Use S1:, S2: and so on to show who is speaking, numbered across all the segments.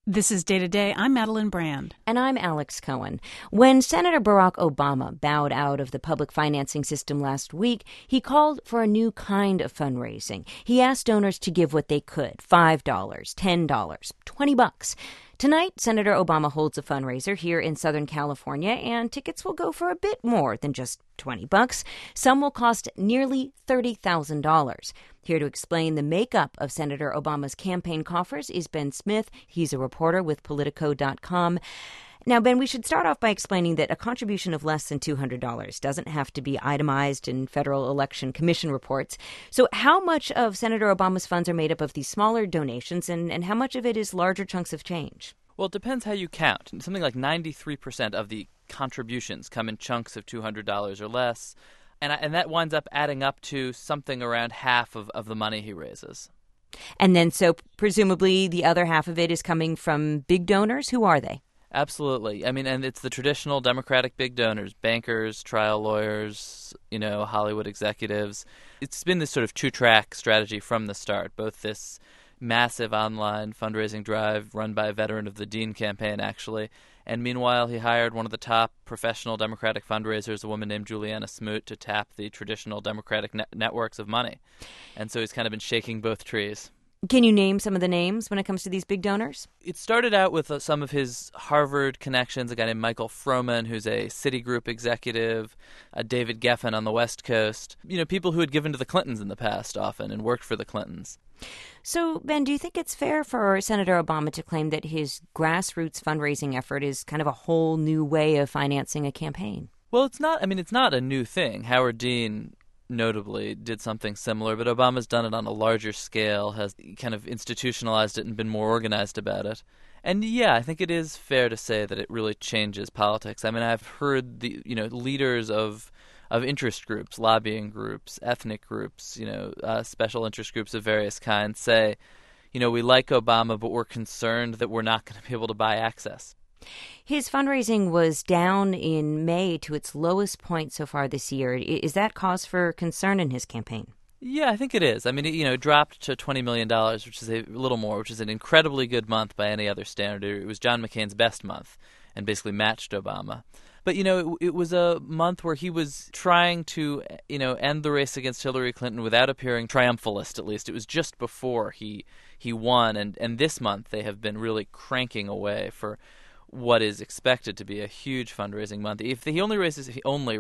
S1: This is Day to Day. I'm Madeline Brand.
S2: And I'm Alex Cohen. When Senator Barack Obama bowed out of the public financing system last week, he called for a new kind of fundraising. He asked donors to give what they could, $5, $10, $20. Tonight, Senator Obama holds a fundraiser here in Southern California, and tickets will go for a bit more than just $20. Some will cost nearly $30,000. Here to explain the makeup of Senator Obama's campaign coffers is Ben Smith. He's a reporter with Politico.com. Now, Ben, we should start off by explaining that a contribution of less than $200 doesn't have to be itemized in Federal Election Commission reports. So how much of Senator Obama's funds are made up of these smaller donations, and how much of it is larger chunks of change?
S3: Well, it depends how you count. Something like 93% of the contributions come in chunks of $200 or less, and that winds up adding up to something around half of the money he raises.
S2: And then so presumably the other half of it is coming from big donors. Who are they?
S3: Absolutely. I mean, and it's the traditional Democratic big donors, bankers, trial lawyers, Hollywood executives. It's been this sort of two-track strategy from the start, both this massive online fundraising drive run by a veteran of the Dean campaign, actually, and meanwhile he hired one of the top professional Democratic fundraisers, a woman named Juliana Smoot, to tap the traditional Democratic networks of money. And so he's kind of been shaking both trees.
S2: Can you name some of the names when it comes to these big donors?
S3: It started out with some of his Harvard connections, a guy named Michael Froman, who's a Citigroup executive, David Geffen on the West Coast, people who had given to the Clintons in the past often and worked for the Clintons.
S2: So, Ben, do you think it's fair for Senator Obama to claim that his grassroots fundraising effort is kind of a whole new way of financing a campaign?
S3: Well, it's not a new thing. Howard Dean notably did something similar, but Obama's done it on a larger scale, has kind of institutionalized it and been more organized about it. And yeah, I think it is fair to say that it really changes politics. I mean, I've heard the leaders of interest groups, lobbying groups, ethnic groups, special interest groups of various kinds say, we like Obama, but we're concerned that we're not going to be able to buy access.
S2: His fundraising was down in May to its lowest point so far this year. Is that cause for concern in his campaign?
S3: Yeah, I think it is. I mean, it dropped to $20 million, which is a little more, which is an incredibly good month by any other standard. It was John McCain's best month and basically matched Obama. But, it was a month where he was trying to, end the race against Hillary Clinton without appearing triumphalist, at least. It was just before he won. And this month they have been really cranking away for what is expected to be a huge fundraising month. If he only raises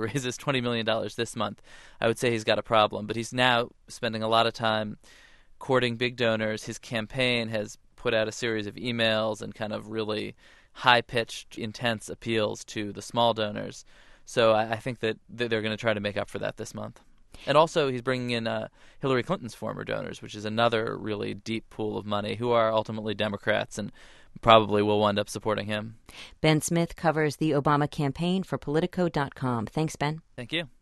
S3: $20 million this month, I would say he's got a problem. But he's now spending a lot of time courting big donors. His campaign has put out a series of emails and kind of really high-pitched, intense appeals to the small donors. So I think that they're going to try to make up for that this month. And also he's bringing in Hillary Clinton's former donors, which is another really deep pool of money, who are ultimately Democrats and probably will wind up supporting him.
S2: Ben Smith covers the Obama campaign for Politico.com. Thanks, Ben.
S3: Thank you.